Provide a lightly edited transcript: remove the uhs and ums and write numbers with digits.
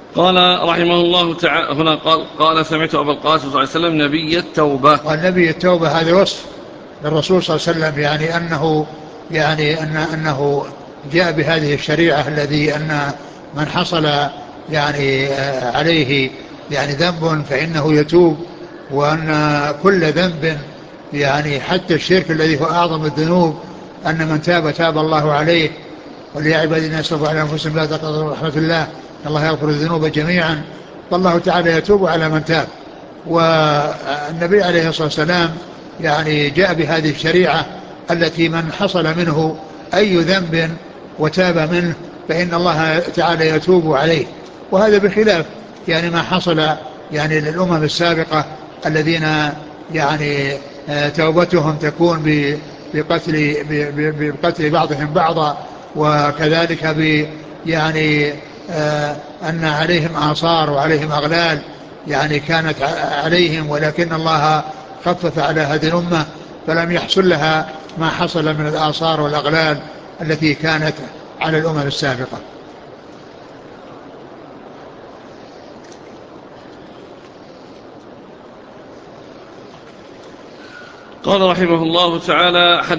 قال رحمه الله تعالى هنا قال سمعت أبا القاسم صلى الله عليه وسلم نبي التوبة. والنبي التوبة هذا وصف للرسول صلى الله عليه وسلم، يعني أنه جاء بهذه الشريعة الذي أن من حصل يعني عليه يعني ذنب فإنه يتوب، وأن كل ذنب يعني حتى الشرك الذي هو أعظم الذنوب أن من تاب تاب الله عليه. قل يا عبادي الذين اسرفوا على انفسهم لا تقنطوا من رحمة الله ان الله يغفر الذنوب جميعا، فالله تعالى يتوب على من تاب. والنبي عليه الصلاة والسلام يعني جاء بهذه الشريعة التي من حصل منه أي ذنب وتاب منه فإن الله تعالى يتوب عليه. وهذا بخلاف يعني ما حصل يعني للأمم السابقة الذين يعني توبتهم تكون بقتل بعضهم بعضا، وكذلك يعني أن عليهم آثار وعليهم أغلال يعني كانت عليهم، ولكن الله خفف على هذه الأمة فلم يحصل لها ما حصل من الآثار والأغلال التي كانت على الأمم السابقة. قال رحمه الله تعالى